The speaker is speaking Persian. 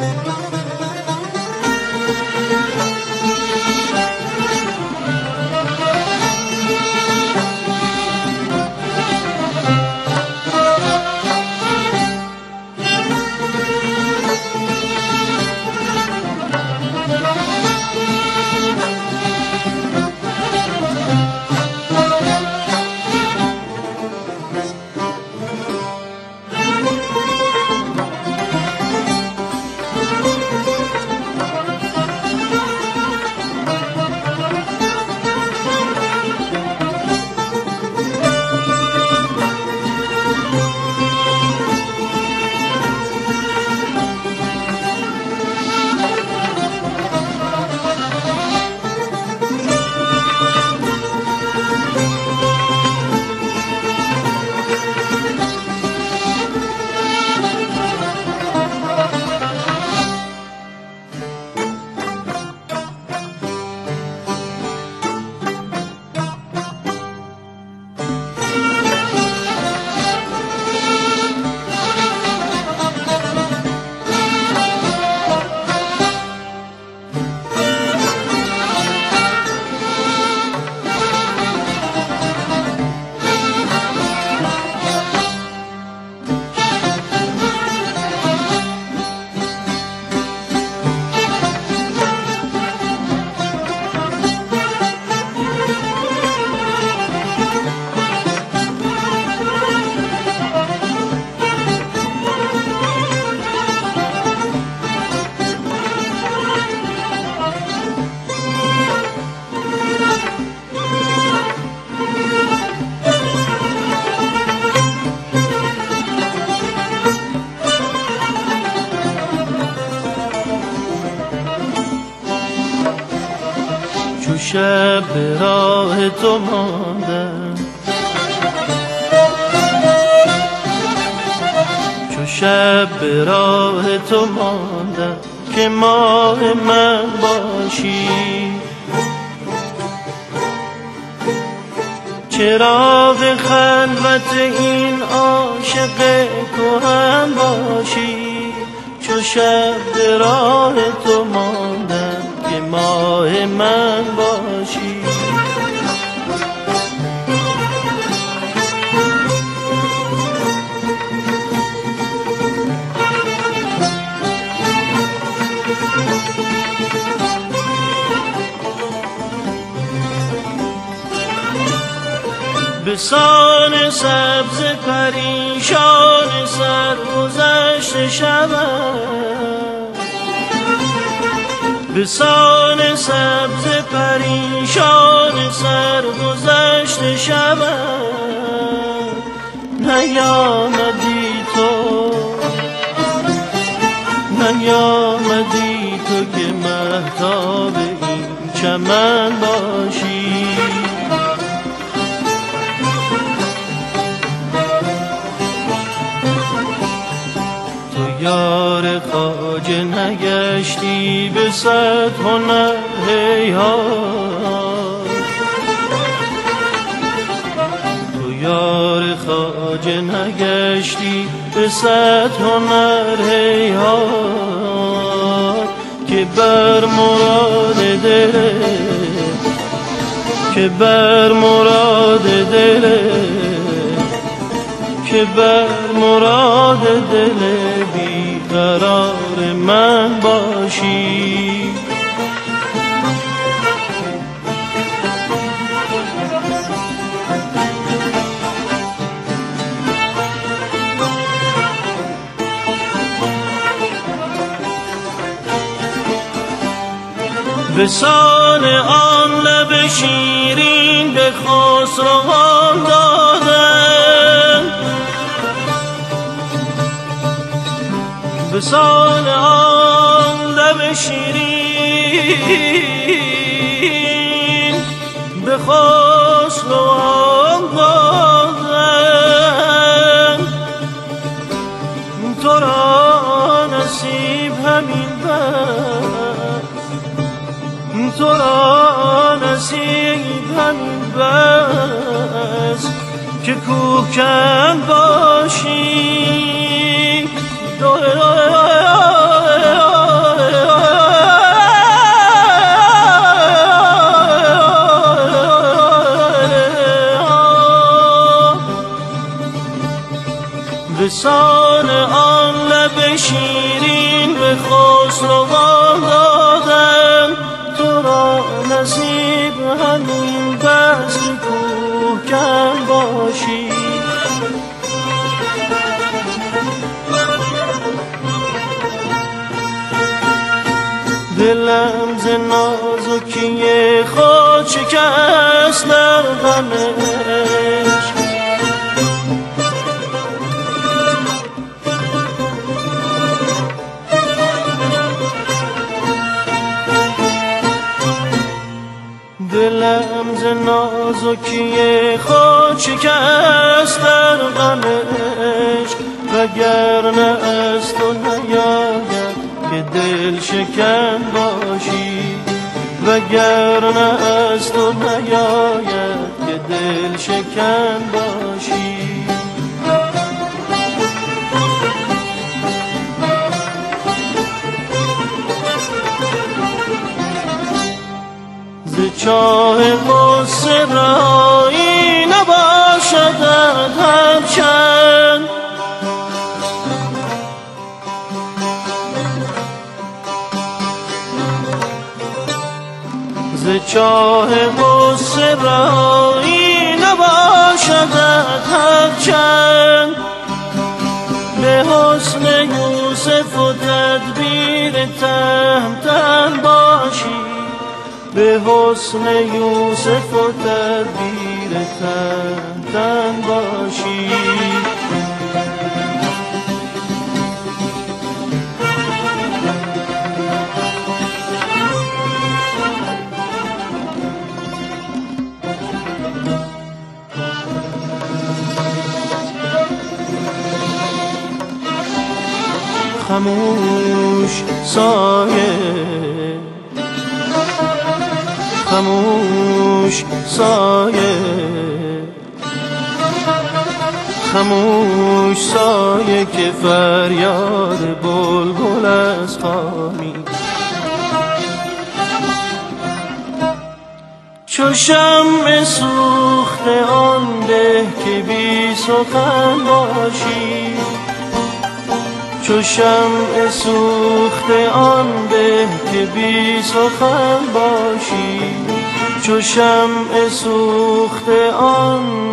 چو شب به راه تو ماندم، چو شب به راه تو ماندم که ماه من باشی. چراغ خلوت این عاشق کهن باشی. چو شب به راه تو ماندم که ماه من باشی. به سان سبز پریشان سرگذشت شبم، به سان سبز پریشان سرگذشت شبم. نیامدی تو، نیامدی تو که مهتاب این چمن باشی. یار خواجه نگشتی به صد هنر هیهات. تو یار خواجه نگشتی به صد هنر هیهات. که بر مراد دل، که بر مراد دل، که بر مراد دل بیقرار من باشی. به سان آن لب شیرین به خسروان دادم، به سان آن لب شیرین به خسروان دادم. تو را نصیب همین بس، تو را نصیب همین بس که کوهکن باشی. شیرین به خسروان دادن، تو را نصیب همین بس که کوهکن باشی. دلم ز نازکی خود شکست در غم عشق، دلم ز نازکی خود شکست در غم عشق، وگرنه از تو نیاید که دل شکن باشی، وگرنه از تو نیاید که دل شکن باشی. ز چاه غصه رهایی نباشد هرچند، ز چاه غصه رهایی نباشد هرچند، به حسن یوسف و تدبیر تهمتن باشی، به حسن یوسف و تدبیر تهمتن باشی. خموش سایه، خموش سایه، خموش سایه که فریاد بلبل از خامی، چو شمع سوخته آن به که بی سخن باشی، چو شمع سوخته آن به که بی سخن باشی، چو شمع سوخته آن